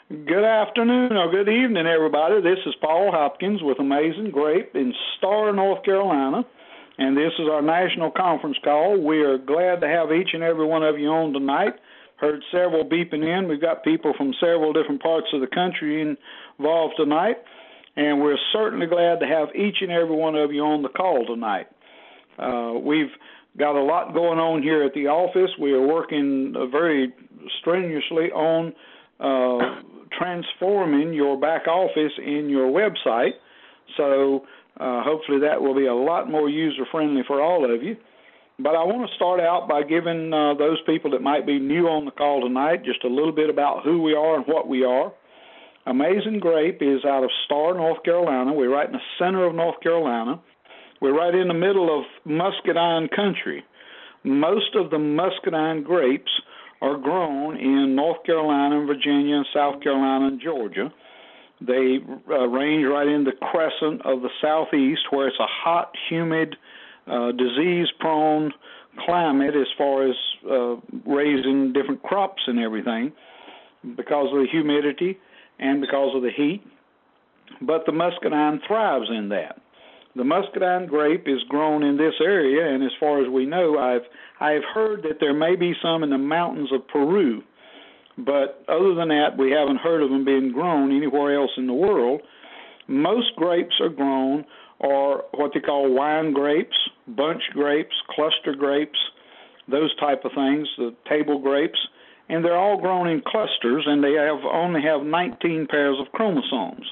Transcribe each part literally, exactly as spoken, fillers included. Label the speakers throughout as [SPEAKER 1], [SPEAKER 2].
[SPEAKER 1] Good afternoon or good evening, everybody. This is Paul Hopkins with Amazing Grape in Star, North Carolina, and this is our national conference call. We are glad to have each and every one of you on tonight. Heard several beeping in. We've got people from several different parts of the country involved tonight, and we're certainly glad to have each and every one of you on the call tonight. Uh, we've got a lot going on here at the office. We are working uh, very strenuously on uh, transforming your back office in your website. So uh, hopefully that will be a lot more user-friendly for all of you. But I want to start out by giving uh, those people that might be new on the call tonight just a little bit about who we are and what we are. Amazing Grape is out of Star, North Carolina. We're right in the center of North Carolina. We're right in the middle of muscadine country. Most of the muscadine grapes are grown in North Carolina, Virginia, South Carolina, and Georgia. They uh, range right in the crescent of the southeast, where it's a hot, humid, uh, disease-prone climate as far as uh, raising different crops and everything because of the humidity and because of the heat. But the muscadine thrives in that. The muscadine grape is grown in this area, and as far as we know, I've I've heard that there may be some in the mountains of Peru, but other than that, we haven't heard of them being grown anywhere else in the world. Most grapes are grown are what they call wine grapes, bunch grapes, cluster grapes, those type of things, the table grapes, and they're all grown in clusters, and they have only have nineteen pairs of chromosomes.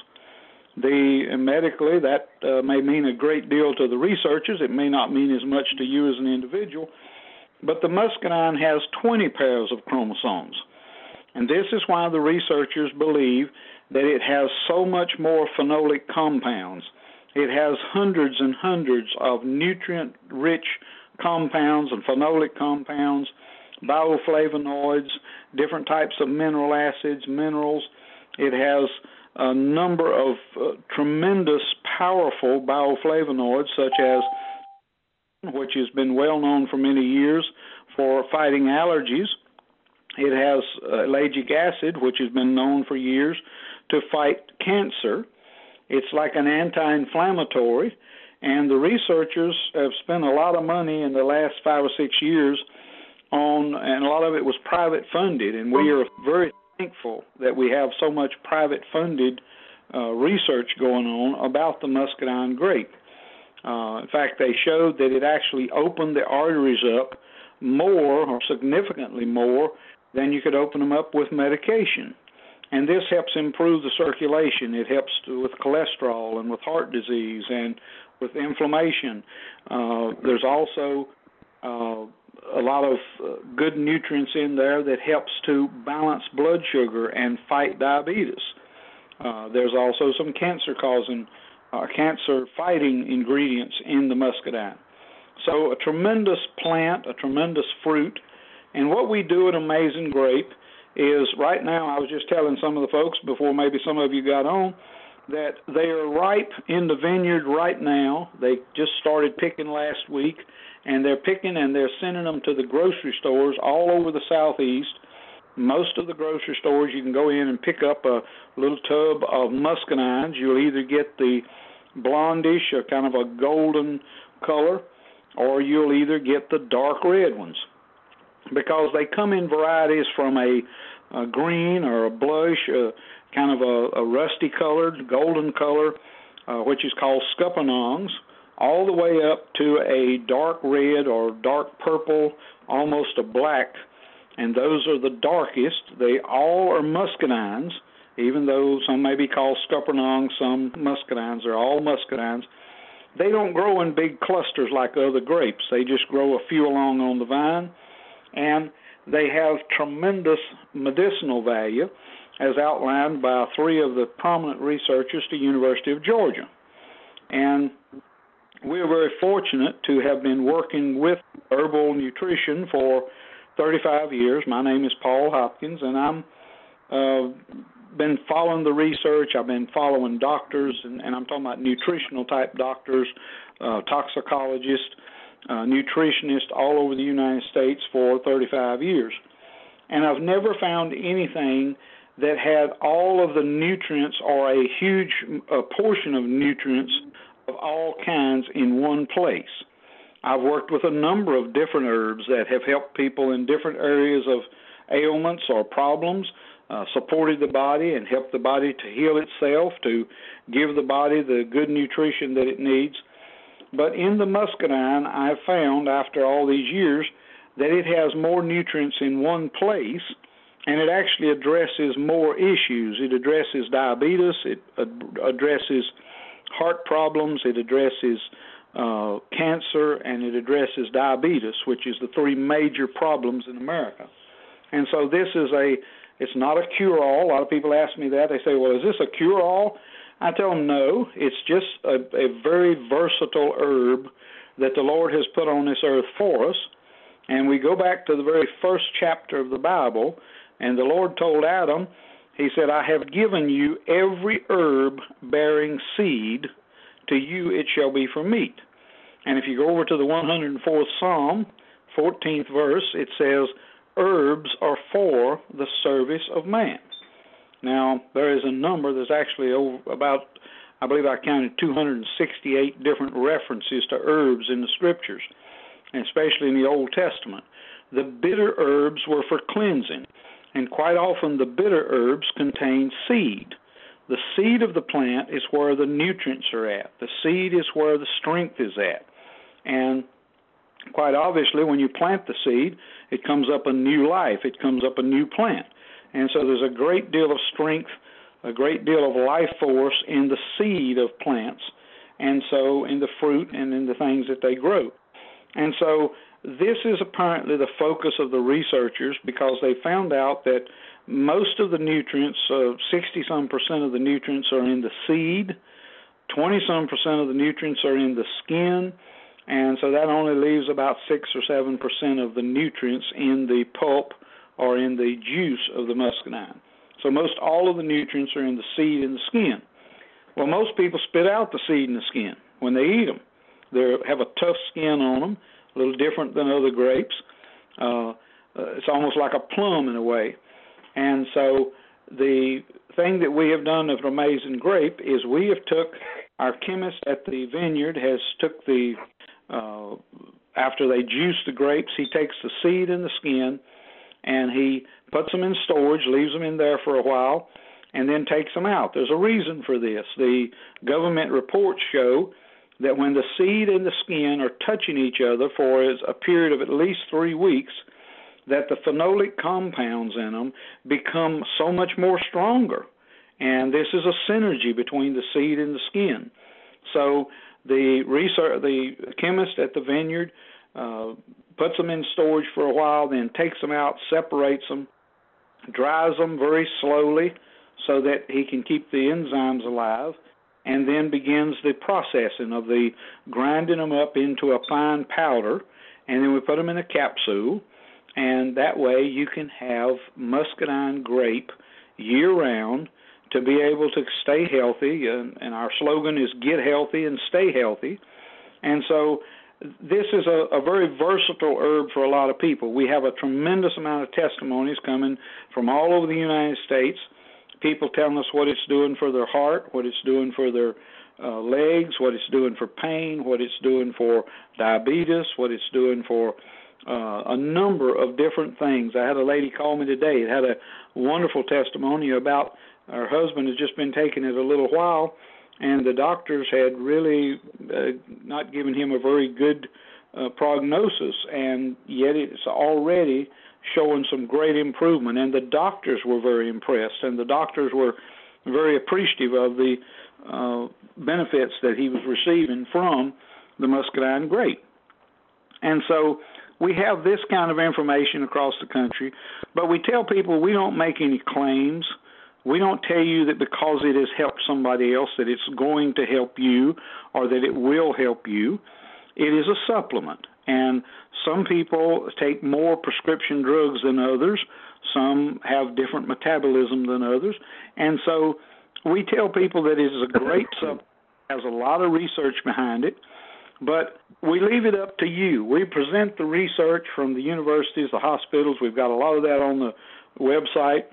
[SPEAKER 1] The, medically, that uh, may mean a great deal to the researchers. It may not mean as much to you as an individual. But the muscadine has twenty pairs of chromosomes. And this is why the researchers believe that it has so much more phenolic compounds. It has hundreds and hundreds of nutrient-rich compounds and phenolic compounds, bioflavonoids, different types of mineral acids, minerals. It has a number of uh, tremendous, powerful bioflavonoids, such as, which has been well known for many years for fighting allergies. It has uh, ellagic acid, which has been known for years to fight cancer. It's like an anti-inflammatory, and the researchers have spent a lot of money in the last five or six years on, and a lot of it was private funded, and we are very thankful that we have so much private funded uh, research going on about the muscadine grape. Uh, in fact, they showed that it actually opened the arteries up more or significantly more than you could open them up with medication. And this helps improve the circulation. It helps to, with cholesterol and with heart disease and with inflammation. Uh, there's also uh, a lot of uh, good nutrients in there that helps to balance blood sugar and fight diabetes. Uh, there's also some cancer-causing, uh, cancer-fighting ingredients in the muscadine. So a tremendous plant, a tremendous fruit. And what we do at Amazing Grape is, right now, I was just telling some of the folks before maybe some of you got on, that they are ripe in the vineyard right now. They just started picking last week, and they're picking and they're sending them to the grocery stores all over the southeast. Most of the grocery stores, you can go in and pick up a little tub of muscadines. You'll either get the blondish or kind of a golden color, or you'll either get the dark red ones, because they come in varieties from a, a green or a blush, uh, kind of a, a rusty colored, golden color, uh, which is called scuppernongs, all the way up to a dark red or dark purple, almost a black, and those are the darkest. They all are muscadines, even though some may be called scuppernongs, some muscadines. They're all muscadines. They don't grow in big clusters like other grapes. They just grow a few along on the vine, and they have tremendous medicinal value, as outlined by three of the prominent researchers at the University of Georgia. And we're very fortunate to have been working with herbal nutrition for thirty-five years. My name is Paul Hopkins, and I'm uh, been following the research. I've been following doctors, and, and I'm talking about nutritional-type doctors, uh, toxicologists, uh, nutritionists all over the United States for thirty-five years. And I've never found anything that had all of the nutrients or a huge uh, portion of nutrients of all kinds in one place. I've worked with a number of different herbs that have helped people in different areas of ailments or problems, uh, supported the body and helped the body to heal itself, to give the body the good nutrition that it needs. But in the muscadine, I've found after all these years that it has more nutrients in one place, and it actually addresses more issues. It addresses diabetes, it ad- addresses heart problems, it addresses uh, cancer, and it addresses diabetes, which is the three major problems in America. And so this is a, it's not a cure-all. A lot of people ask me that. They say, well, is this a cure-all? I tell them no. It's just a, a very versatile herb that the Lord has put on this earth for us. And we go back to the very first chapter of the Bible, and the Lord told Adam, he said, I have given you every herb bearing seed, to you it shall be for meat. And if you go over to the one hundred fourth Psalm, fourteenth verse, it says, herbs are for the service of man. Now, there is a number, there's actually over about, I believe I counted two hundred sixty-eight different references to herbs in the Scriptures, especially in the Old Testament. The bitter herbs were for cleansing, and quite often the bitter herbs contain seed. The seed of the plant is where the nutrients are at. The seed is where the strength is at. And quite obviously, when you plant the seed, it comes up a new life. It comes up a new plant. And so there's a great deal of strength, a great deal of life force in the seed of plants, and so in the fruit and in the things that they grow. And so this is apparently the focus of the researchers, because they found out that most of the nutrients, uh, sixty-some percent of the nutrients are in the seed, twenty-some percent of the nutrients are in the skin, and so that only leaves about six or seven percent of the nutrients in the pulp or in the juice of the muscadine. So most all of the nutrients are in the seed and the skin. Well, most people spit out the seed and the skin when they eat them. They have a tough skin on them, a little different than other grapes. Uh, it's almost like a plum in a way. And so the thing that we have done of Amazing Grape is we have took, our chemist at the vineyard has took the, uh, after they juice the grapes, he takes the seed and the skin, and he puts them in storage, leaves them in there for a while, and then takes them out. There's a reason for this. The government reports show that when the seed and the skin are touching each other for a period of at least three weeks, that the phenolic compounds in them become so much more stronger. And this is a synergy between the seed and the skin. So the research, the chemist at the vineyard uh, puts them in storage for a while, then takes them out, separates them, dries them very slowly so that he can keep the enzymes alive, and then begins the processing of the grinding them up into a fine powder, and then we put them in a capsule, and that way you can have muscadine grape year-round to be able to stay healthy, and, and our slogan is get healthy and stay healthy. And so this is a, a very versatile herb for a lot of people. We have a tremendous amount of testimonies coming from all over the United States, people telling us what it's doing for their heart, what it's doing for their uh, legs, what it's doing for pain, what it's doing for diabetes, what it's doing for uh, a number of different things. I had a lady call me today that had a wonderful testimony about her husband has just been taking it a little while, and the doctors had really uh, not given him a very good uh, prognosis, and yet it's already showing some great improvement, and the doctors were very impressed, and the doctors were very appreciative of the uh, benefits that he was receiving from the muscadine grape. And so we have this kind of information across the country, but we tell people we don't make any claims. We don't tell you that because it has helped somebody else that it's going to help you or that it will help you. It is a supplement, and some people take more prescription drugs than others. Some have different metabolism than others, and so we tell people that it is a great supplement, has a lot of research behind it, but we leave it up to you. We present the research from the universities, the hospitals. We've got a lot of that on the website.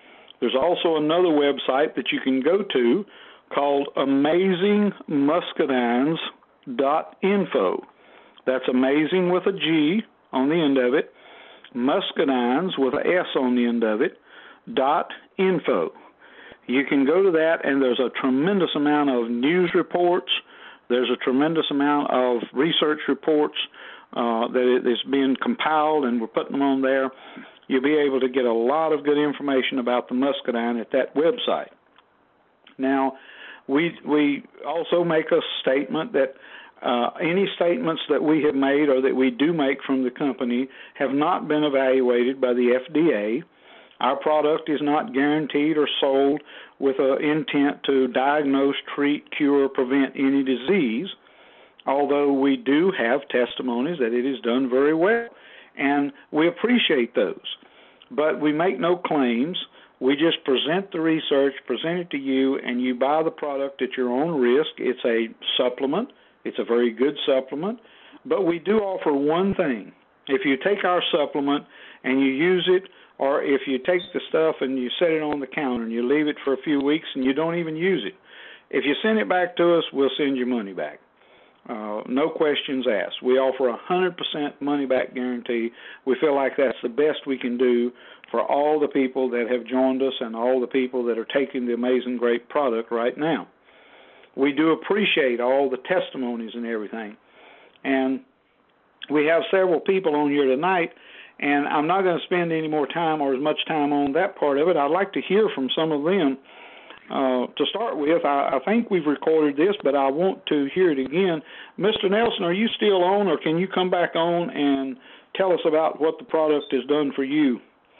[SPEAKER 1] There's also another website that you can go to called amazing muscadines dot info. That's amazing with a G on the end of it, muscadines with an S on the end of it, dot info. You can go to that, and there's a tremendous amount of news reports. There's a tremendous amount of research reports uh, that is being compiled, and we're putting them on there. You'll be able to get a lot of good information about the muscadine at that website. Now, we we also make a statement that uh, any statements that we have made or that we do make from the company have not been evaluated by the F D A. Our product is not guaranteed or sold with an intent to diagnose, treat, cure, or prevent any disease, although we do have testimonies that it is done very well, and we appreciate those. But we make no claims. We just present the research, present it to you, and you buy the product at your own risk. It's a supplement. It's a very good supplement. But we do offer one thing. If you take our supplement and you use it, or if you take the stuff and you set it on the counter and you leave it for a few weeks and you don't even use it, if you send it back to us, we'll send your money back. Uh, no questions asked. We offer a one hundred percent money-back guarantee. We feel like that's the best we can do for all the people that have joined us and all the people that are taking the Amazing Grape product right now. We do appreciate all the testimonies and everything. And we have several people on here tonight, and I'm not going to spend any more time or as much time on that part of it. I'd like to hear from some of them. Uh, to start with, I, I think we've recorded this, but I want to hear it again. Mister Nelson, are you still on, or can you come back on and tell us about what the product has done for you?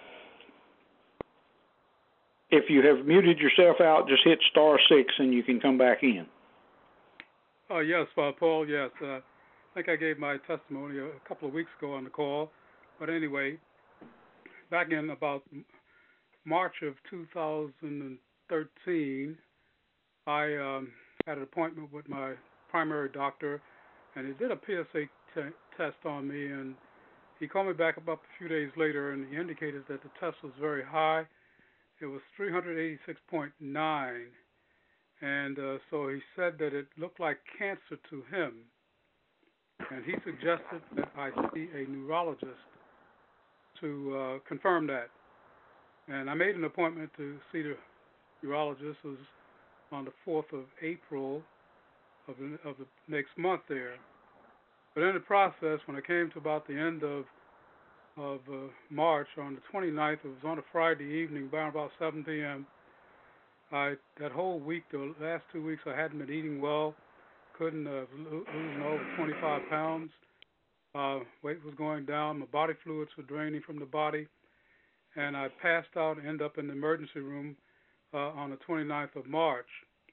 [SPEAKER 1] If you have muted yourself out, just hit star six and you can come back in.
[SPEAKER 2] Oh, yes, uh, Paul, yes. Uh, I think I gave my testimony a couple of weeks ago on the call. But anyway, back in about March of two thousand thirteen, I um, had an appointment with my primary doctor, and he did a P S A t- test on me, and he called me back about a few days later, and he indicated that the test was very high. It was three eighty-six point nine, and uh, so he said that it looked like cancer to him, and he suggested that I see a neurologist to uh, confirm that. And I made an appointment to see the urologist. It was on the fourth of April of the, of the next month there. But in the process, when I came to about the end of of uh, March, on the twenty-ninth, it was on a Friday evening, by about seven p.m., I, that whole week, the last two weeks, I hadn't been eating well, couldn't uh, losing over twenty-five pounds. Uh, weight was going down, my body fluids were draining from the body, and I passed out and ended up in the emergency room uh, on the twenty-ninth of March,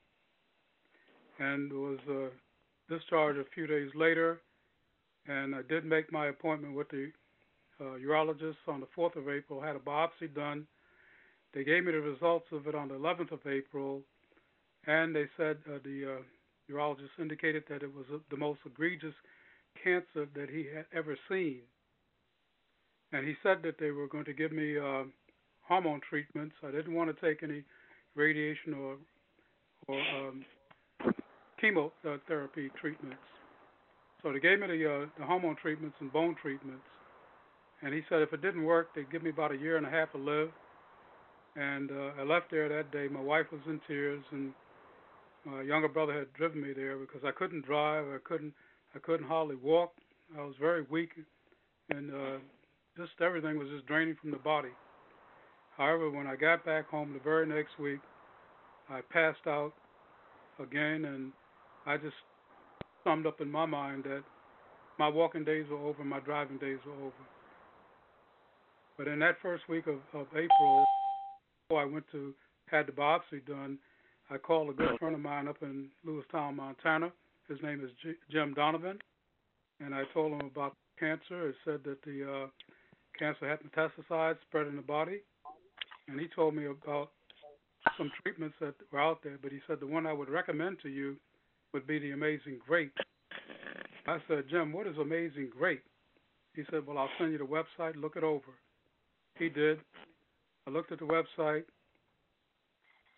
[SPEAKER 2] and was uh, discharged a few days later, and I did make my appointment with the uh, urologist on the fourth of April, had a biopsy done. They gave me the results of it on the eleventh of April, and they said uh, the uh, urologist indicated that it was uh, the most egregious cancer that he had ever seen. And he said that they were going to give me uh, hormone treatments. I didn't want to take any radiation or or um, chemotherapy treatments. So they gave me the, uh, the hormone treatments and bone treatments. And he said if it didn't work, they'd give me about a year and a half to live. And uh, I left there that day. My wife was in tears, and my younger brother had driven me there because I couldn't drive. I couldn't. I couldn't hardly walk. I was very weak, and uh, just everything was just draining from the body. However, when I got back home the very next week, I passed out again, and I just summed up in my mind that my walking days were over, my driving days were over. But in that first week of, of April, before I went to, had the biopsy done, I called a good friend of mine up in Lewistown, Montana. His name is G- Jim Donovan, and I told him about cancer. It said that the uh, cancer had metastasized, spread in the body, and he told me about some treatments that were out there, but he said the one I would recommend to you would be the Amazing Grape. I said, Jim, what is Amazing Grape? He said, well, I'll send you the website, look it over. He did. I looked at the website,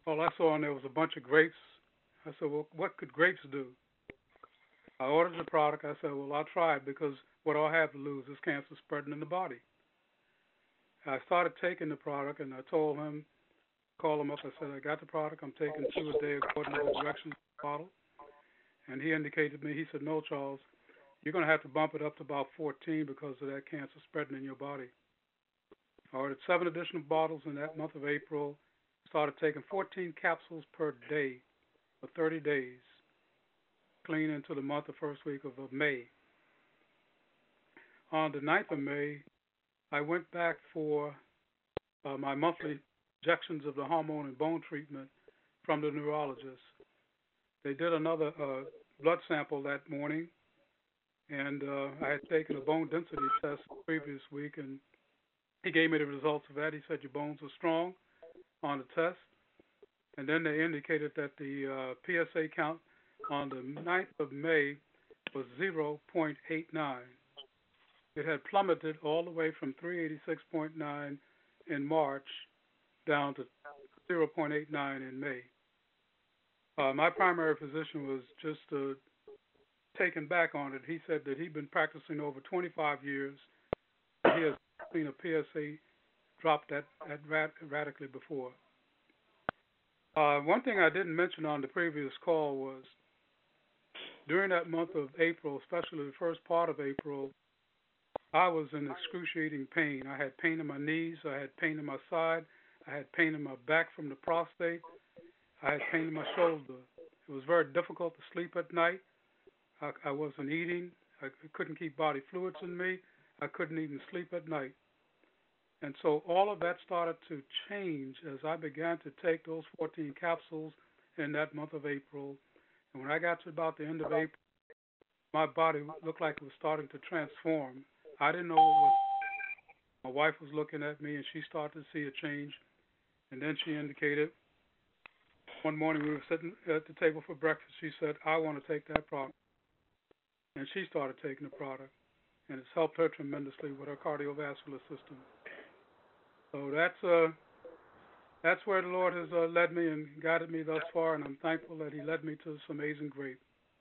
[SPEAKER 2] all I saw on there was a bunch of grapes. I said, well, what could grapes do? I ordered the product. I said, well, I'll try it because what do I have to lose? This cancer spreading in the body. I started taking the product, and I told him, called him up. I said, I got the product. I'm taking two a day according to the directions of the bottle. And he indicated to me, he said, no, Charles, you're going to have to bump it up to about fourteen because of that cancer spreading in your body. I ordered seven additional bottles in that month of April, started taking fourteen capsules per day for thirty days, clean into the month, the first week of, of May. On the ninth of May, I went back for uh, my monthly injections of the hormone and bone treatment from the neurologist. They did another uh, blood sample that morning, and uh, I had taken a bone density test the previous week, and he gave me the results of that. He said your bones are strong on the test, and then they indicated that the uh, P S A count on the ninth of May was zero point eight nine. It had plummeted all the way from three eighty-six point nine in March down to zero point eight nine in May. Uh, my primary physician was just uh, taken back on it. He said that he'd been practicing over twenty-five years. He has seen a P S A drop that, that rad- radically before. Uh, one thing I didn't mention on the previous call was during that month of April, especially the first part of April, I was in excruciating pain. I had pain in my knees. I had pain in my side. I had pain in my back from the prostate. I had pain in my shoulder. It was very difficult to sleep at night. I, I wasn't eating. I couldn't keep body fluids in me. I couldn't even sleep at night. And so all of that started to change as I began to take those fourteen capsules in that month of April. And when I got to about the end of April, my body looked like it was starting to transform. I didn't know what was. My wife was looking at me, and she started to see a change. And then she indicated, one morning we were sitting at the table for breakfast. She said, I want to take that product. And she started taking the product. And it's helped her tremendously with her cardiovascular system. So that's uh, that's where the Lord has uh, led me and guided me thus far, and I'm thankful that He led me to this amazing grape.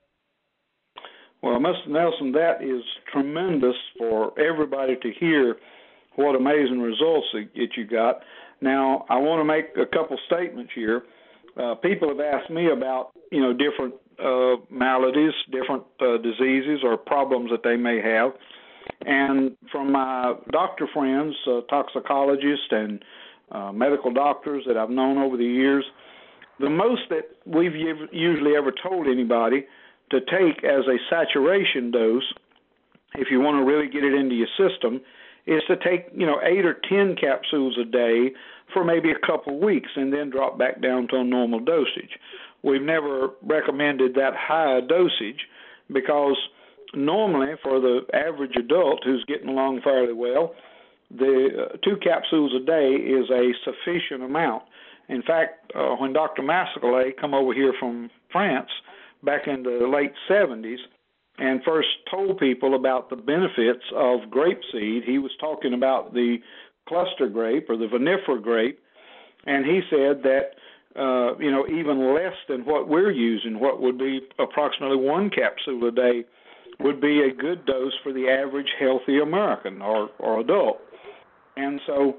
[SPEAKER 1] Well, Mister Nelson, that is tremendous for everybody to hear what amazing results that you got. Now, I want to make a couple statements here. Uh, people have asked me about, you know, different uh, maladies, different uh, diseases or problems that they may have. And from my doctor friends, uh, toxicologists and uh, medical doctors that I've known over the years, the most that we've usually ever told anybody to take as a saturation dose, if you want to really get it into your system, is to take, you know, eight or ten capsules a day for maybe a couple of weeks and then drop back down to a normal dosage. We've never recommended that high dosage because normally for the average adult who's getting along fairly well, the uh, two capsules a day is a sufficient amount. In fact, uh, when Doctor Massaquelin come over here from France back in the late seventies and first told people about the benefits of grapeseed, he was talking about the cluster grape or the vinifera grape, and he said that uh, you know, even less than what we're using, what would be approximately one capsule a day, would be a good dose for the average healthy American or, or adult. And so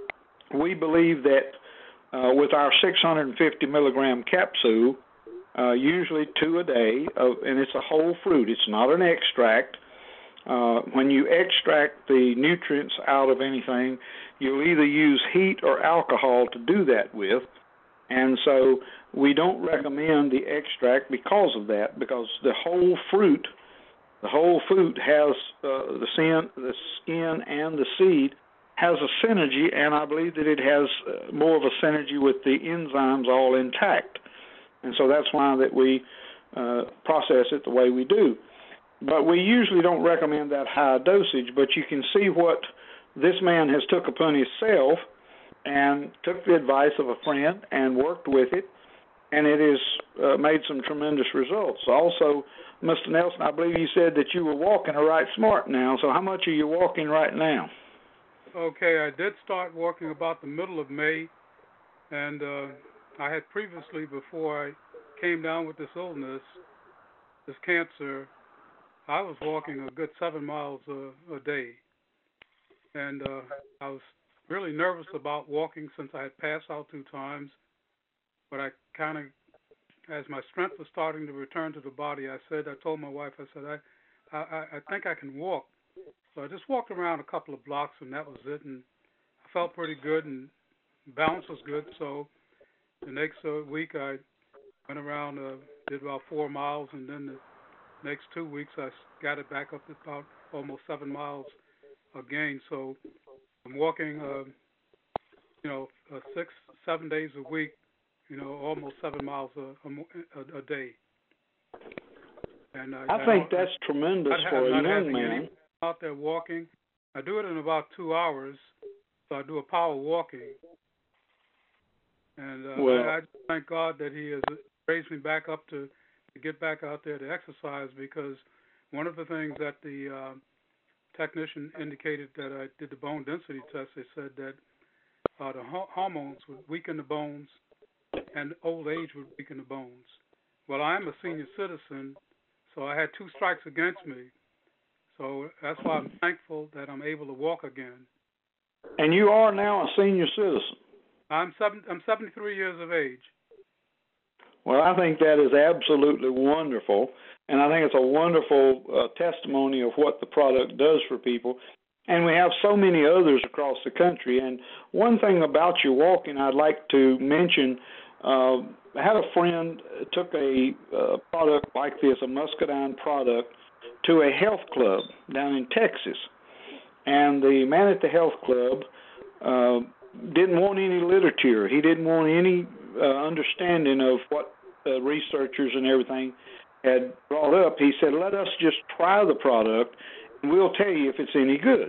[SPEAKER 1] we believe that uh, with our six hundred fifty milligram capsule, uh, usually two a day, uh, and it's a whole fruit. It's not an extract. Uh, when you extract the nutrients out of anything, you'll either use heat or alcohol to do that with. And so we don't recommend the extract because of that, because the whole fruit, the whole fruit has uh, the skin, the skin and the seed has a synergy, and I believe that it has uh, more of a synergy with the enzymes all intact. And so that's why that we uh, process it the way we do. But we usually don't recommend that high dosage, but you can see what this man has took upon himself and took the advice of a friend and worked with it, and it has uh, made some tremendous results. Also, Mister Nelson, I believe you said that you were walking a right smart now, so how much are you walking right now?
[SPEAKER 2] Okay, I did start walking about the middle of May, and uh, I had previously, before I came down with this illness, this cancer, I was walking a good seven miles a, a day. And uh, I was really nervous about walking since I had passed out two times. But I kind of, as my strength was starting to return to the body, I said, I told my wife, I said, I, I, I think I can walk. So I just walked around a couple of blocks, and that was it. And I felt pretty good, and balance was good. So the next uh, week, I went around, uh, did about four miles, and then the next two weeks, I got it back up to about almost seven miles again. So I'm walking, uh, you know, uh, six, seven days a week, you know, almost seven miles a, a, a day. And uh,
[SPEAKER 1] I, I think that's tremendous
[SPEAKER 2] I,
[SPEAKER 1] for
[SPEAKER 2] I'm
[SPEAKER 1] a young
[SPEAKER 2] not
[SPEAKER 1] man.
[SPEAKER 2] any out there walking. I do it in about two hours. So I do a power walking. And uh,
[SPEAKER 1] well,
[SPEAKER 2] I, I thank God that He has raised me back up to, to get back out there to exercise, because one of the things that the uh, technician indicated that I did the bone density test, they said that uh, the ho- hormones would weaken the bones and old age would weaken the bones. Well, I am a senior citizen, so I had two strikes against me. So that's why I'm thankful that I'm able to walk again.
[SPEAKER 1] And you are now a senior citizen.
[SPEAKER 2] I'm seven, I'm seventy-three years of age.
[SPEAKER 1] Well, I think that is absolutely wonderful, and I think it's a wonderful uh, testimony of what the product does for people. And we have so many others across the country. And one thing about your walking I'd like to mention, uh, I had a friend took a uh, product like this, a muscadine product, to a health club down in Texas. And the man at the health club uh, didn't want any literature. He didn't want any uh, understanding of what uh, researchers and everything had brought up. He said, let us just try the product, and we'll tell you if it's any good.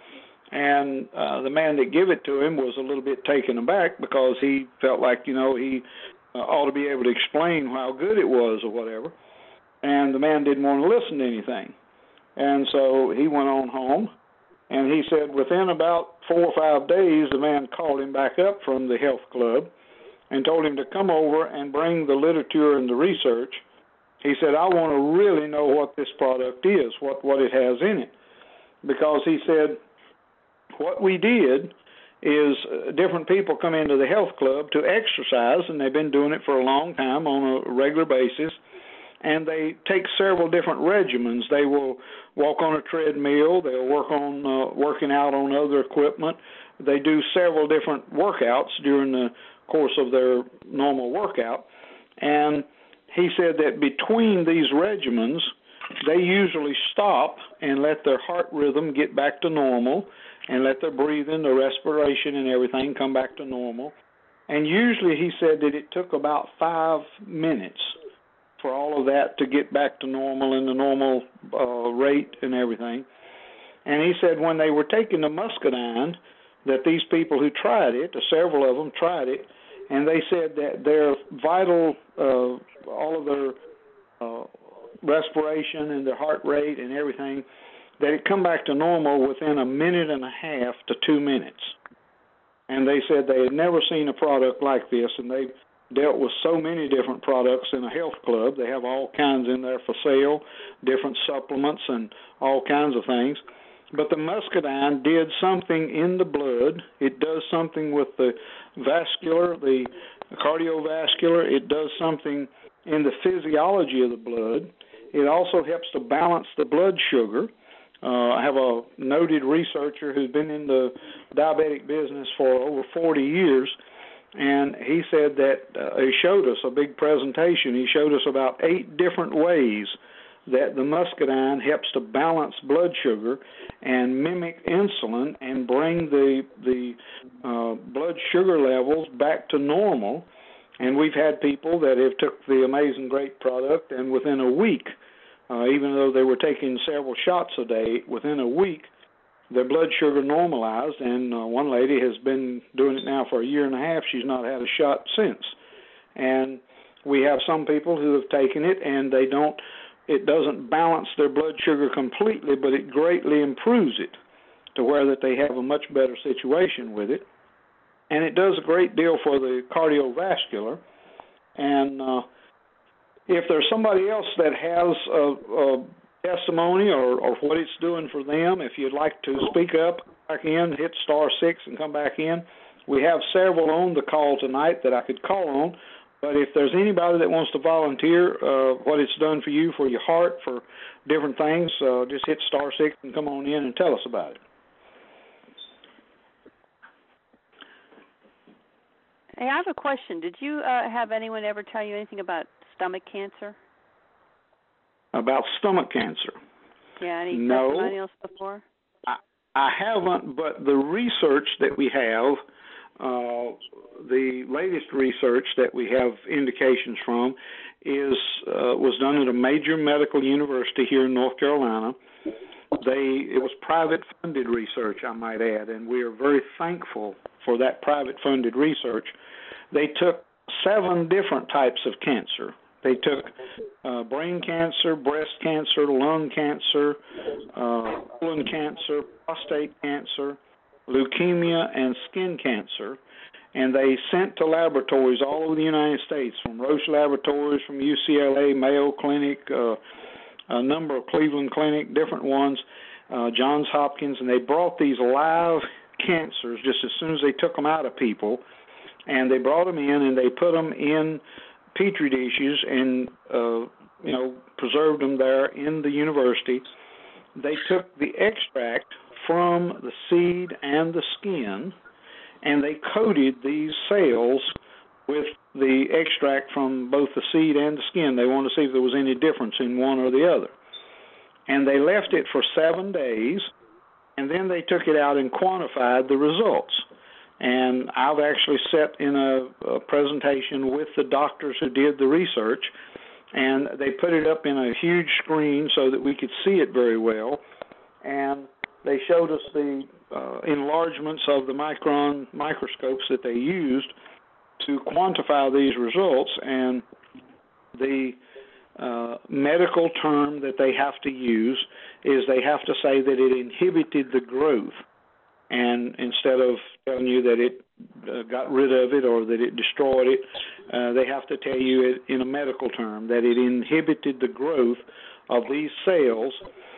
[SPEAKER 1] And uh, the man that gave it to him was a little bit taken aback, because he felt like, you know, he uh, ought to be able to explain how good it was or whatever. And the man didn't want to listen to anything. And so he went on home. And he said within about four or five days, the man called him back up from the health club and told him to come over and bring the literature and the research. He said, I want to really know what this product is, what, what it has in it. Because he said, what we did is uh, different people come into the health club to exercise, and they've been doing it for a long time on a regular basis. And they take several different regimens. They will walk on a treadmill. They'll work on uh, working out on other equipment. They do several different workouts during the course of their normal workout. And he said that between these regimens, they usually stop and let their heart rhythm get back to normal, and let their breathing, the respiration, and everything come back to normal. And usually he said that it took about five minutes for all of that to get back to normal in the normal uh, rate and everything. And he said when they were taking the muscadine, that these people who tried it, several of them tried it, and they said that their vital, uh, all of their uh, respiration and their heart rate and everything, that it come back to normal within a minute and a half to two minutes. And they said they had never seen a product like this, and they dealt with so many different products in a health club. They have all kinds in there for sale, different supplements and all kinds of things. But the muscadine did something in the blood. It does something with the vascular, the cardiovascular. It does something in the physiology of the blood. It also helps to balance the blood sugar. Uh, I have a noted researcher who's been in the diabetic business for over forty years, and he said that uh, he showed us a big presentation. He showed us about eight different ways that the muscadine helps to balance blood sugar and mimic insulin and bring the the uh, blood sugar levels back to normal. And we've had people that have took the Amazing Great product, and within a week, uh, even though they were taking several shots a day, within a week, their blood sugar normalized. And uh, one lady has been doing it now for a year and a half. She's not had a shot since. And we have some people who have taken it, and they don't. It doesn't balance their blood sugar completely, but it greatly improves it to where that they have a much better situation with it. and it does a great deal for the cardiovascular. And uh, if there's somebody else that has a, a testimony or, or what it's doing for them, if you'd like to speak up, back in, hit star six and come back in. We have several on the call tonight that I could call on, but if there's anybody that wants to volunteer uh, what it's done for you, for your heart, for different things, uh, just hit star six and come on in and tell us about it.
[SPEAKER 3] Hey, I have a question. Did you uh, have anyone ever tell you anything about stomach cancer?
[SPEAKER 1] About stomach cancer?
[SPEAKER 3] Yeah, any
[SPEAKER 1] no,
[SPEAKER 3] testimonials before?
[SPEAKER 1] I, I haven't, but the research that we have, uh, the latest research that we have indications from, is uh, was done at a major medical university here in North Carolina. They it was private funded research, I might add, and we are very thankful for that private funded research. They took seven different types of cancer. They took uh, brain cancer, breast cancer, lung cancer, uh, colon cancer, prostate cancer, leukemia, and skin cancer, and they sent to laboratories all over the United States, from Roche Laboratories, from U C L A, Mayo Clinic, uh, a number of Cleveland Clinic, different ones, uh, Johns Hopkins, and they brought these live cancers just as soon as they took them out of people, and they brought them in and they put them in Petri dishes and uh, you know preserved them there in the university. They took the extract from the seed and the skin, and they coated these cells with the extract from both the seed and the skin. They wanted to see if there was any difference in one or the other. And they left it for seven days, and then they took it out and quantified the results. And I've actually sat in a, a presentation with the doctors who did the research, and they put it up in a huge screen so that we could see it very well. And they showed us the uh, enlargements of the micron microscopes that they used to quantify these results. And the uh, medical term that they have to use is they have to say that it inhibited the growth. And instead of telling you that it uh, got rid of it or that it destroyed it, uh, they have to tell you it in a medical term that it inhibited the growth of these cells.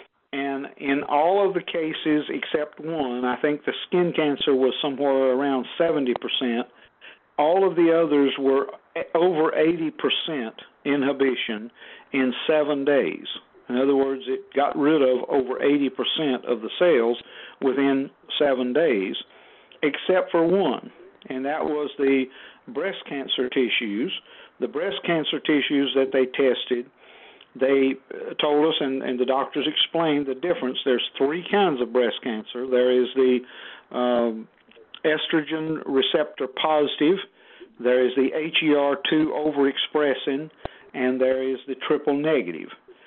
[SPEAKER 1] And in all of the cases except one, I think the skin cancer was somewhere around seventy percent, all of the others were over eighty percent inhibition in seven days. In other words, it got rid of over eighty percent of the cells within seven days, except for one, and that was the breast cancer tissues. The breast cancer tissues that they tested, they told us, and, and the doctors explained the difference. There's three kinds of breast cancer. There is the um, estrogen receptor positive, there is the H E R two overexpressing, and there is the triple negative.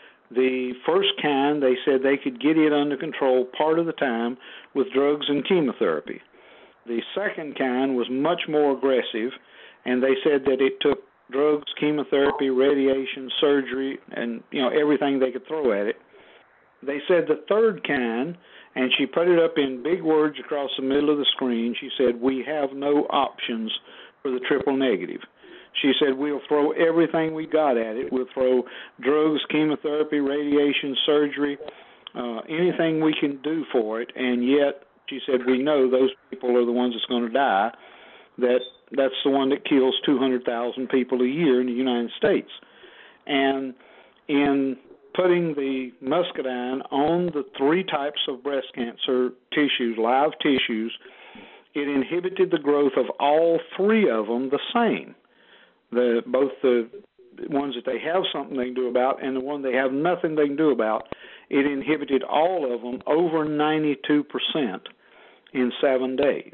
[SPEAKER 1] The first kind, they said they could get it under control part of the time with drugs and chemotherapy. The second kind was much more aggressive, and they said that it took drugs, chemotherapy, radiation, surgery, and you know everything they could throw at it. They said the third kind, and she put it up in big words across the middle of the screen, she said, we have no options for the triple negative. She said, we'll throw everything we got at it. We'll throw drugs, chemotherapy, radiation, surgery, uh, anything we can do for it. And yet, she said, we know those people are the ones that's going to die. That that's the one that kills two hundred thousand people a year in the United States. And in putting the muscadine on the three types of breast cancer tissues, live tissues, it inhibited the growth of all three of them the same. The, both the ones that they have something they can do about and the one they have nothing they can do about, it inhibited all of them over ninety-two percent in seven days.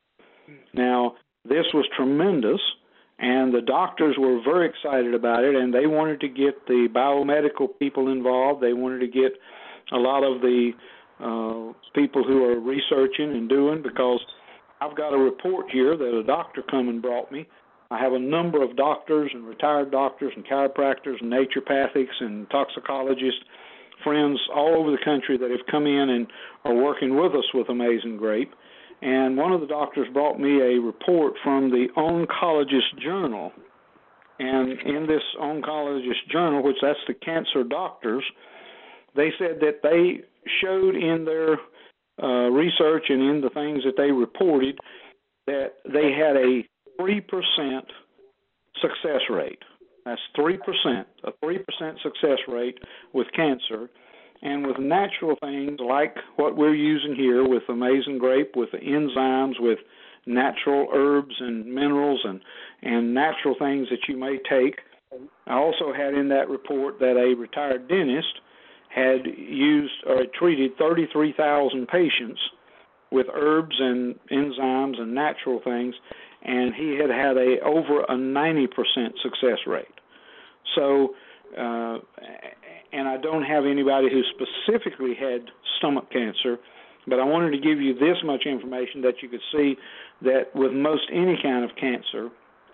[SPEAKER 1] Now, this was tremendous, and the doctors were very excited about it, and they wanted to get the biomedical people involved. They wanted to get a lot of the uh, people who are researching and doing, because I've got a report here that a doctor come and brought me. I have a number of doctors and retired doctors and chiropractors and naturopathics and toxicologists, friends all over the country that have come in and are working with us with Amazing Grape. And one of the doctors brought me a report from the Oncologist Journal. And in this Oncologist Journal, which that's the cancer doctors, they said that they showed in their uh, research and in the things that they reported that they had a three percent success rate. That's three percent, a three percent success rate with cancer. And with natural things like what we're using here with Amazing Grape, with the enzymes, with natural herbs and minerals and, and natural things that you may take. I also had in that report that a retired dentist had used or treated thirty-three thousand patients with herbs and enzymes and natural things, and he had had a over a ninety percent success rate. So, uh, and I don't have anybody who specifically had stomach cancer, but I wanted to give you this much information that you could see that with most any kind of cancer,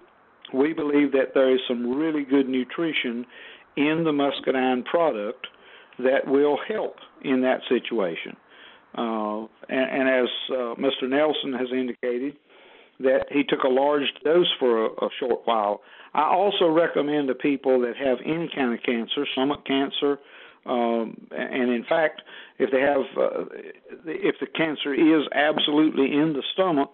[SPEAKER 1] we believe that there is some really good nutrition in the muscadine product that will help in that situation. Uh, and, and as uh, Mister Nelson has indicated, that he took a large dose for a, a short while. I also recommend to people that have any kind of cancer, stomach cancer, um, and in fact, if they have, uh, if the cancer is absolutely in the stomach,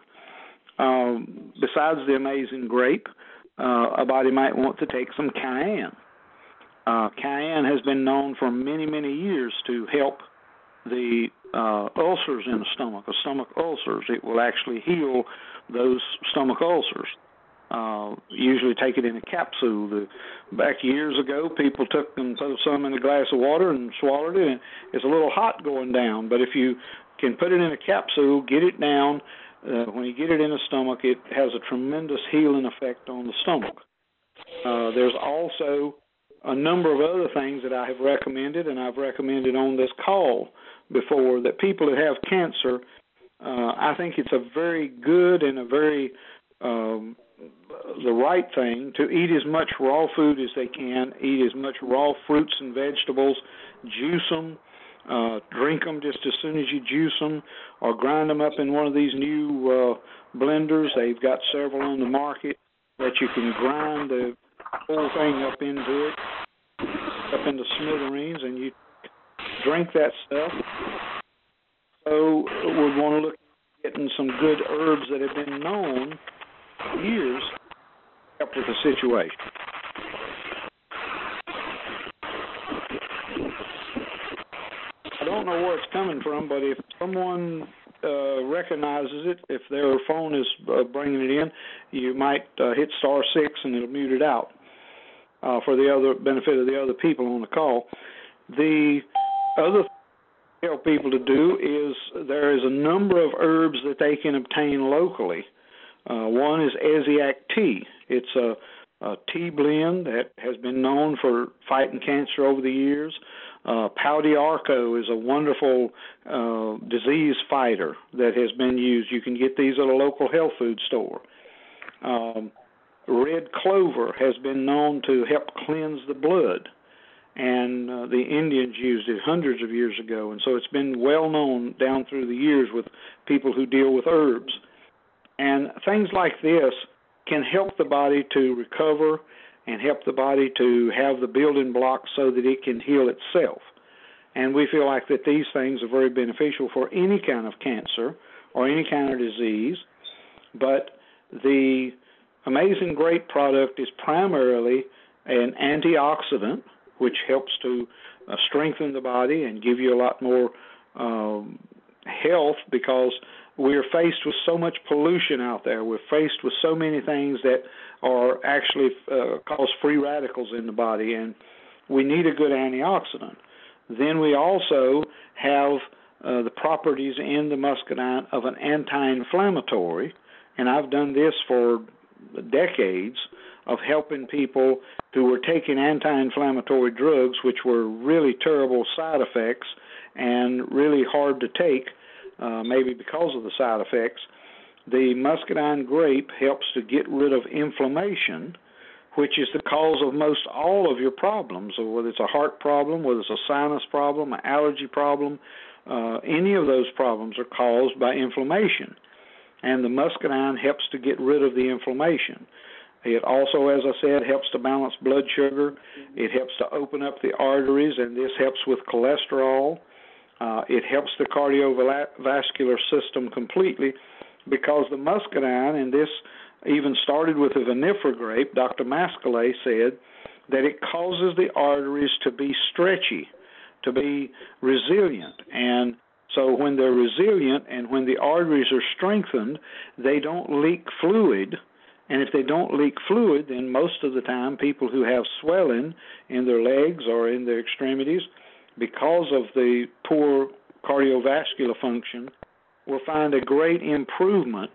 [SPEAKER 1] um, besides the Amazing Grape, uh, a body might want to take some cayenne. Uh, cayenne has been known for many, many years to help the uh, ulcers in the stomach, the stomach ulcers. It will actually heal those stomach ulcers. Uh, usually take it in a capsule. The, back years ago, people took and put some in a glass of water and swallowed it, and it's a little hot going down. But if you can put it in a capsule, get it down, uh, when you get it in the stomach, it has a tremendous healing effect on the stomach. Uh, there's also a number of other things that I have recommended, and I've recommended on this call before, that people that have cancer, uh, I think it's a very good and a very um, the right thing to eat as much raw food as they can, eat as much raw fruits and vegetables, juice them, uh, drink them just as soon as you juice them, or grind them up in one of these new uh, blenders. They've got several on the market that you can grind the whole thing up into it, up into smithereens, and you drink that stuff. So we want to look at getting some good herbs that have been known for years to help with the situation. I don't know where it's coming from, but if someone uh, recognizes it, if their phone is uh, bringing it in, you might uh, hit star six and it'll mute it out uh, for the other benefit of the other people on the call. The other thing I tell people to do is there is a number of herbs that they can obtain locally. Uh, one is Ezeiac tea. It's a, a tea blend that has been known for fighting cancer over the years. Uh, Pau d'Arco is a wonderful uh, disease fighter that has been used. You can get these at a local health food store. Um, red clover has been known to help cleanse the blood, and uh, the Indians used it hundreds of years ago, and so it's been well known down through the years with people who deal with herbs. And things like this can help the body to recover and help the body to have the building blocks so that it can heal itself. And we feel like that these things are very beneficial for any kind of cancer or any kind of disease. But the Amazing Grape product is primarily an antioxidant, which helps to uh, strengthen the body and give you a lot more um, health, because we're faced with so much pollution out there. We're faced with so many things that are actually uh, cause free radicals in the body, and we need a good antioxidant. Then we also have uh, the properties in the muscadine of an anti-inflammatory, and I've done this for decades of helping people who were taking anti-inflammatory drugs, which were really terrible side effects and really hard to take, uh, maybe because of the side effects. The muscadine grape helps to get rid of inflammation, which is the cause of most all of your problems, or whether it's a heart problem, whether it's a sinus problem, an allergy problem. Uh, any of those problems are caused by inflammation. and the muscadine helps to get rid of the inflammation. It also, as I said, helps to balance blood sugar. It helps to open up the arteries, and this helps with cholesterol. Uh, it helps the cardiovascular system completely because the muscadine, and this even started with the vinifera grape, Doctor Mascalay said that it causes the arteries to be stretchy, to be resilient. And so when they're resilient and when the arteries are strengthened, they don't leak fluid. And if they don't leak fluid, then most of the time people who have swelling in their legs or in their extremities because of the poor cardiovascular function will find a great improvement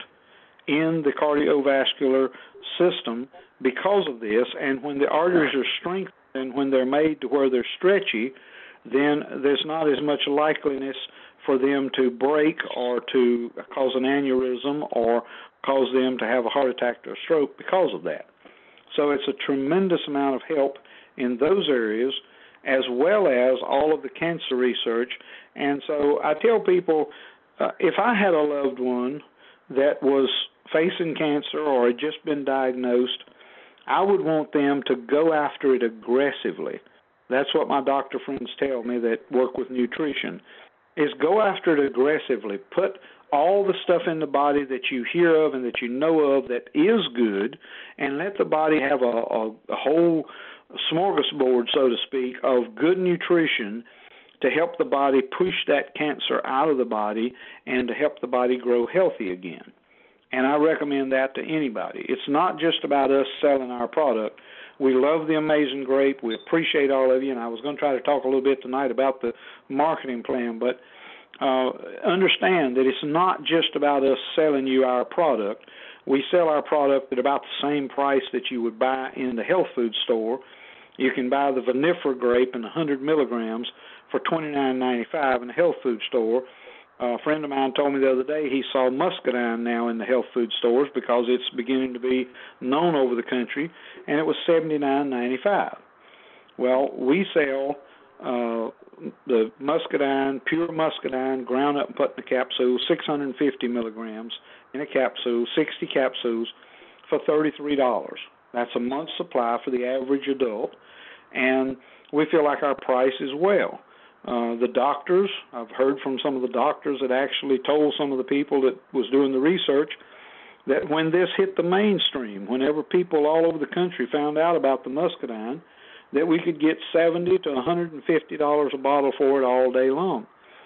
[SPEAKER 1] in the cardiovascular system because of this. And when the arteries are strengthened and when they're made to where they're stretchy, then there's not as much likeliness for them to break or to cause an aneurysm or cause them to have a heart attack or a stroke because of that. So it's a tremendous amount of help in those areas, as well as all of the cancer research. And so I tell people, uh, if I had a loved one that was facing cancer or had just been diagnosed, I would want them to go after it aggressively. That's what my doctor friends tell me that work with nutrition, is go after it aggressively. Put all the stuff in the body that you hear of and that you know of that is good, and let the body have a, a, a whole smorgasbord, so to speak, of good nutrition to help the body push that cancer out of the body and to help the body grow healthy again. And I recommend that to anybody. It's not just about us selling our product. We love the Amazing Grape. We appreciate all of you, and I was going to try to talk a little bit tonight about the marketing plan, but uh, understand that it's not just about us selling you our product. We sell our product at about the same price that you would buy in the health food store. You can buy the vinifera grape in one hundred milligrams for twenty-nine ninety-five in the health food store. Uh, a friend of mine told me the other day he saw muscadine now in the health food stores because it's beginning to be known over the country, and it was seventy-nine ninety-five. Well, we sell uh, the muscadine, pure muscadine, ground up and put in a capsule, six hundred fifty milligrams in a capsule, sixty capsules for thirty-three dollars. That's a month's supply for the average adult, and we feel like our price is well. Uh, the doctors, I've heard from some of the doctors that actually told some of the people that was doing the research that when this hit the mainstream, whenever people all over the country found out about the muscadine, that we could get seventy to one hundred fifty dollars a bottle for it all day long.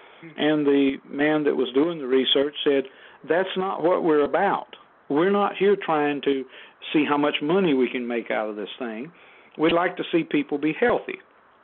[SPEAKER 1] And the man that was doing the research said, that's not what we're about. We're not here trying to see how much money we can make out of this thing. We'd like to see people be healthy.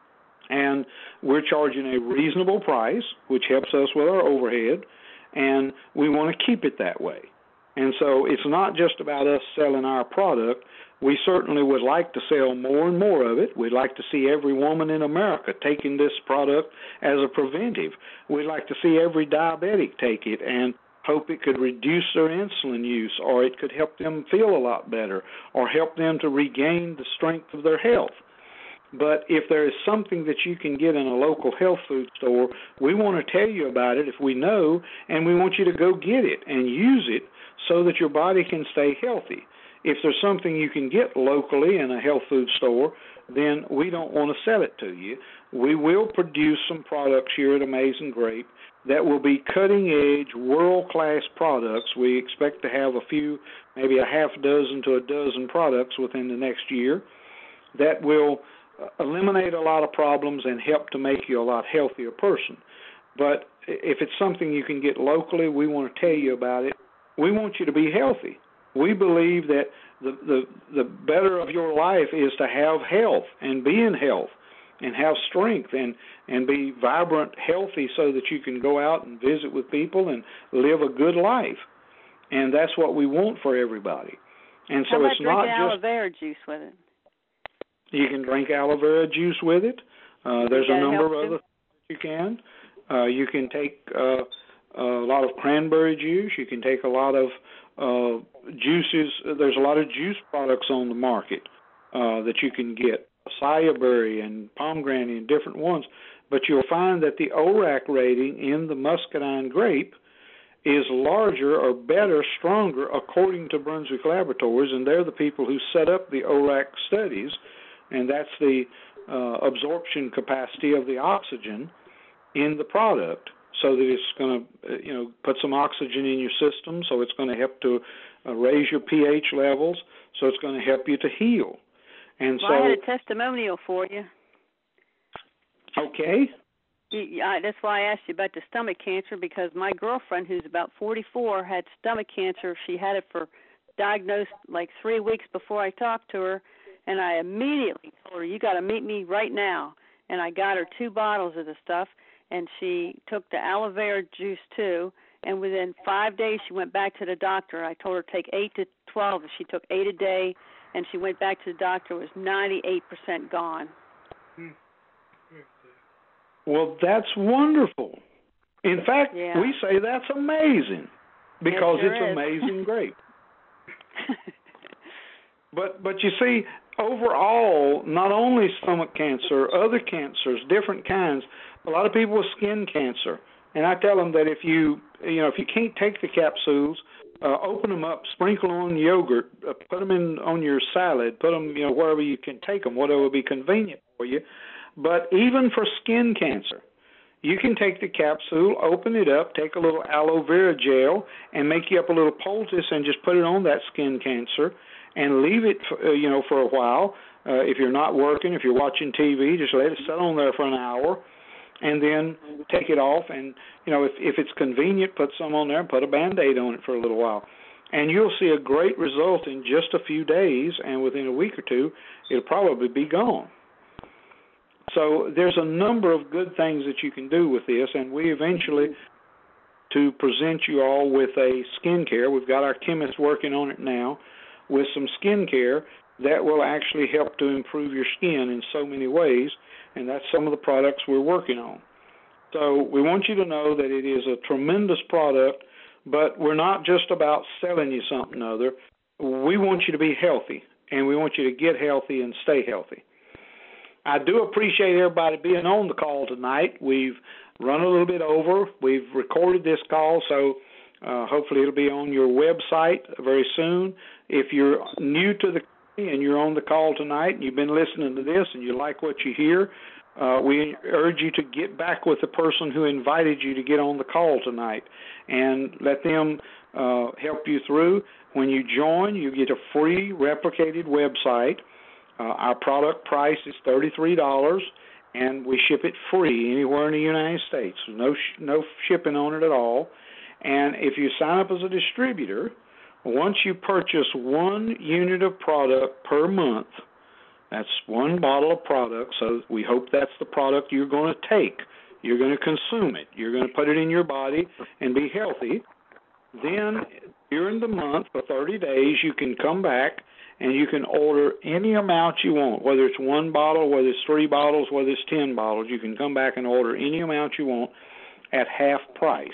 [SPEAKER 1] And we're charging a reasonable price, which helps us with our overhead, and we want to keep it that way. And so it's not just about us selling our product. We certainly would like to sell more and more of it. We'd like to see every woman in America taking this product as a preventive. We'd like to see every diabetic take it and hope it could reduce their insulin use, or it could help them feel a lot better, or help them to regain the strength of their health. But if there is something that you can get in a local health food store, we want to tell you about it if we know, and we want you to go get it and use it so that your body can stay healthy. If there's something you can get locally in a health food store, then we don't want to sell it to you. We will produce some products here at Amazing Grape that will be cutting-edge, world-class products. We expect to have a few, maybe a half dozen to a dozen products within the next year that will eliminate a lot of problems and help to make you a lot healthier person. But if it's something you can get locally, we want to tell you about it. We want you to be healthy. We believe that the, the, the better of your life is to have health and be in health and have strength and, and be vibrant, healthy so that you can go out and visit with people and live a good life. And that's what we want for everybody. And so
[SPEAKER 3] How about
[SPEAKER 1] it's not
[SPEAKER 3] drinking aloe
[SPEAKER 1] just
[SPEAKER 3] vera juice with it?
[SPEAKER 1] You can drink aloe vera juice with it. Uh, there's a number of other things you can. Uh, you can take uh, a lot of cranberry juice. You can take a lot of uh, juices. There's a lot of juice products on the market uh, that you can get, acai berry and pomegranate and different ones. But you'll find that the O R A C rating in the muscadine grape is larger or better, stronger, according to Brunswick Laboratories, and they're the people who set up the O R A C studies, and that's the uh, absorption capacity of the oxygen in the product, so that it's going to, you know, put some oxygen in your system, so it's going to help to uh, raise your pH levels, so it's going to help you to heal. And
[SPEAKER 3] well,
[SPEAKER 1] so,
[SPEAKER 3] I had a testimonial for you.
[SPEAKER 1] Okay.
[SPEAKER 3] Yeah, that's why I asked you about the stomach cancer, because my girlfriend, who's about forty-four, had stomach cancer. She had it for diagnosed like three weeks before I talked to her, and I immediately told her, you got to meet me right now. And I got her two bottles of the stuff, and she took the aloe vera juice too, and within five days she went back to the doctor. I told her to take eight to twelve, and she took eight a day, and she went back to the doctor. It was ninety-eight percent gone.
[SPEAKER 2] Hmm.
[SPEAKER 1] Well, that's wonderful. In fact,
[SPEAKER 3] Yeah.
[SPEAKER 1] we say that's amazing, because
[SPEAKER 3] it sure
[SPEAKER 1] it's
[SPEAKER 3] is.
[SPEAKER 1] amazing great. But but you see, overall, not only stomach cancer, other cancers, different kinds. A lot of people with skin cancer, and I tell them that if you you know if you can't take the capsules, uh, open them up, sprinkle on yogurt, uh, put them in on your salad, put them you know wherever you can take them, whatever will be convenient for you. But even for skin cancer, you can take the capsule, open it up, take a little aloe vera gel, and make you up a little poultice and just put it on that skin cancer and leave it, for, uh, you know, for a while. Uh, if you're not working, if you're watching T V, just let it sit on there for an hour, and then take it off. And you know, if if it's convenient, put some on there and put a Band-Aid on it for a little while, and you'll see a great result in just a few days. And within a week or two, it'll probably be gone. So there's a number of good things that you can do with this, and we eventually, to present you all with a skin care, we've got our chemist working on it now, with some skin care that will actually help to improve your skin in so many ways, and that's some of the products we're working on. So we want you to know that it is a tremendous product, but we're not just about selling you something other. We want you to be healthy, and we want you to get healthy and stay healthy. I do appreciate everybody being on the call tonight. We've run a little bit over. We've recorded this call, so uh, hopefully it'll be on your website very soon. If you're new to the company and you're on the call tonight and you've been listening to this and you like what you hear, uh, we urge you to get back with the person who invited you to get on the call tonight and let them uh, help you through. When you join, you get a free replicated website. Uh, our product price is thirty-three dollars, and we ship it free anywhere in the United States. No sh- no shipping on it at all. And if you sign up as a distributor, once you purchase one unit of product per month, that's one bottle of product, so we hope that's the product you're going to take. You're going to consume it. You're going to put it in your body and be healthy. Then during the month, for thirty days, you can come back and you can order any amount you want, whether it's one bottle, whether it's three bottles, whether it's ten bottles. You can come back and order any amount you want at half price,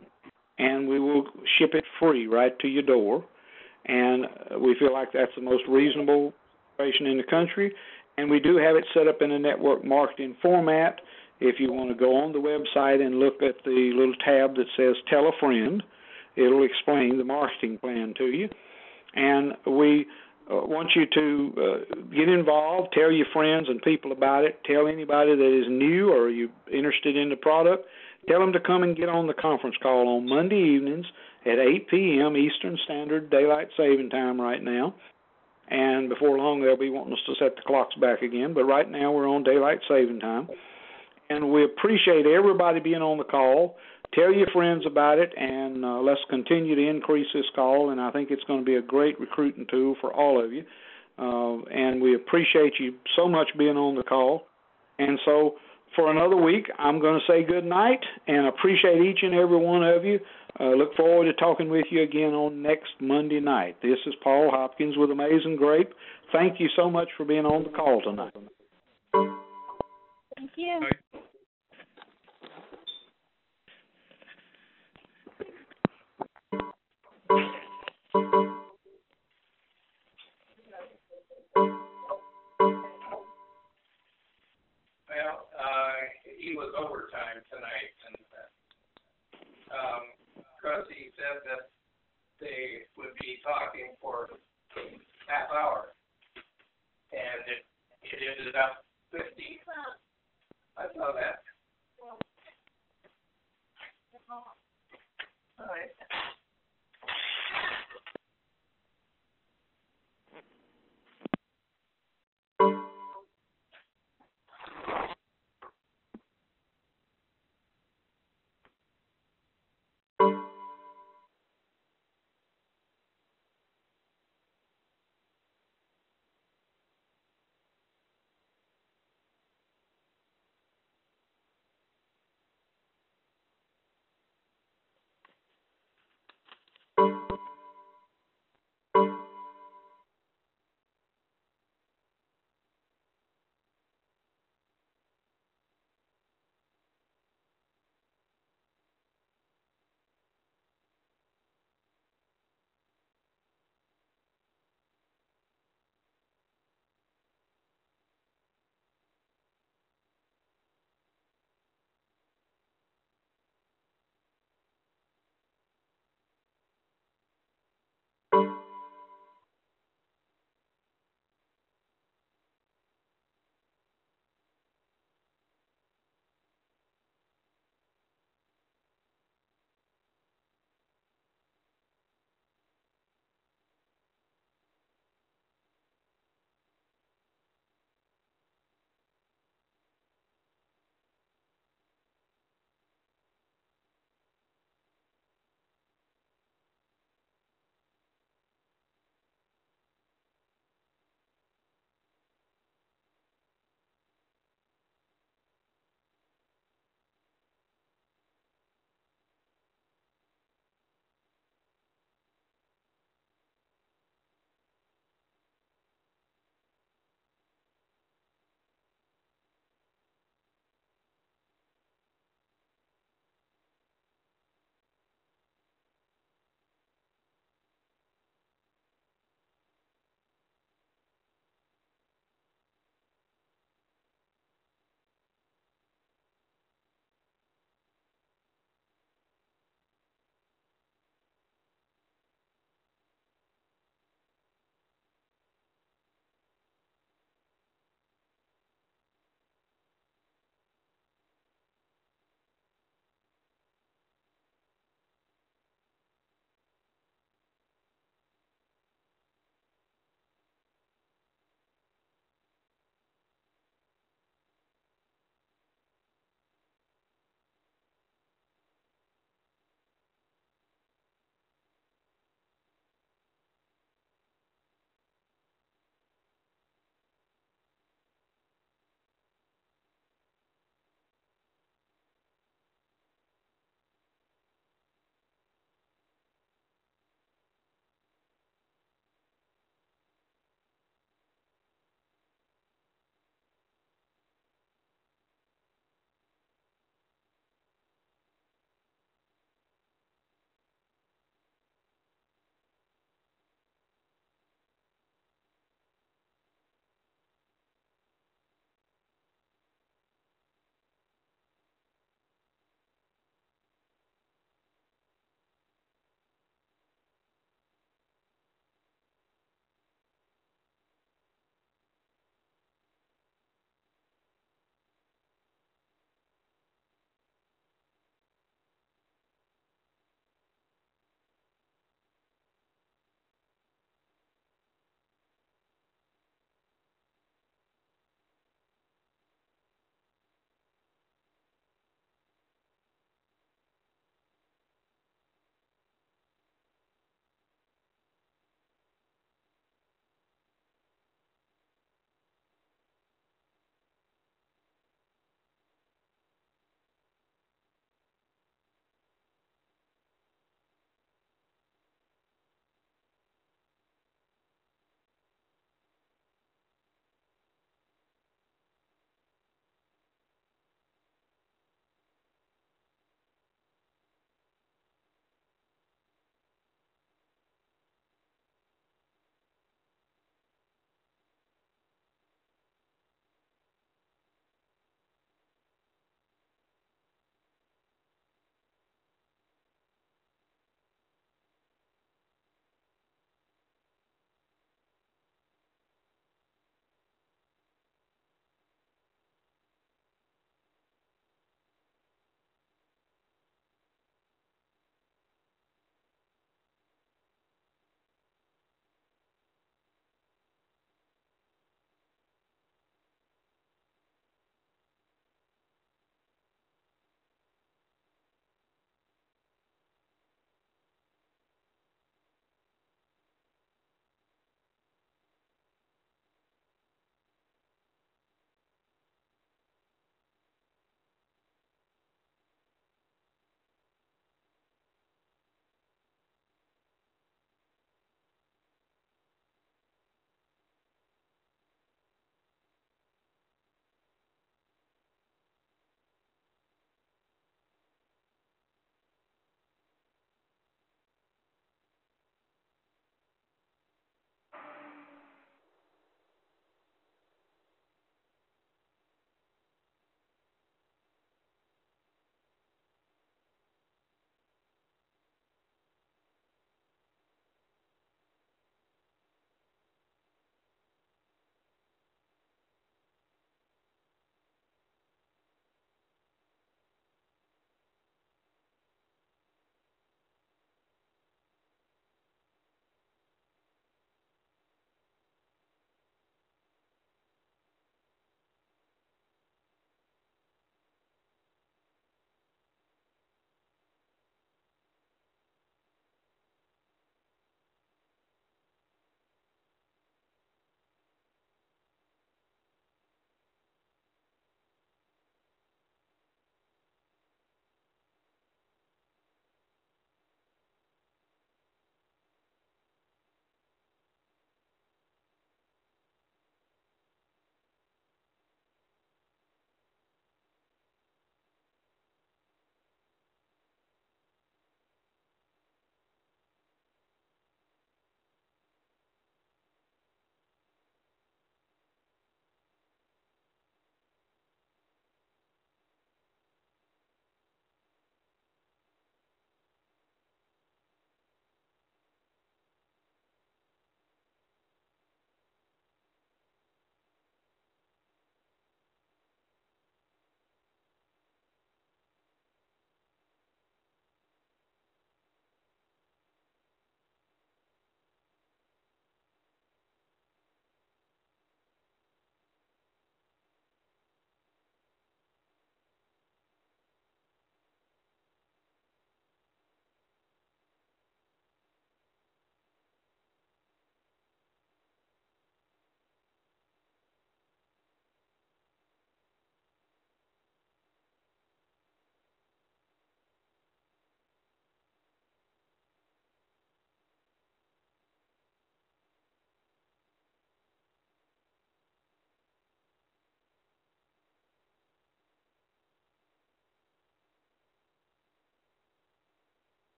[SPEAKER 1] and we will ship it free right to your door. And we feel like that's the most reasonable operation in the country, and we do have it set up in a network marketing format. If you want to go on the website and look at the little tab that says Tell a Friend, it'll explain the marketing plan to you. And we Uh, want you to uh, get involved, tell your friends and people about it, tell anybody that is new or you interested in the product, tell them to come and get on the conference call on Monday evenings at eight p.m. Eastern Standard Daylight Saving Time right now. And before long, they'll be wanting us to set the clocks back again, but right now we're on Daylight Saving Time. And we appreciate everybody being on the call. Tell your friends about it, and uh, let's continue to increase this call, and I think it's going to be a great recruiting tool for all of you. Uh, and we appreciate you so much being on the call. And so for another week, I'm going to say good night and appreciate each and every one of you. Uh, look forward to talking with you again on next Monday night. This is Paul Hopkins with Amazing Grape. Thank you so much for being on the call tonight.
[SPEAKER 4] Thank you.
[SPEAKER 2] Bye.
[SPEAKER 5] Well, uh, he was overtime tonight, and uh, um, because he
[SPEAKER 4] it is about fifty. I saw that. All right.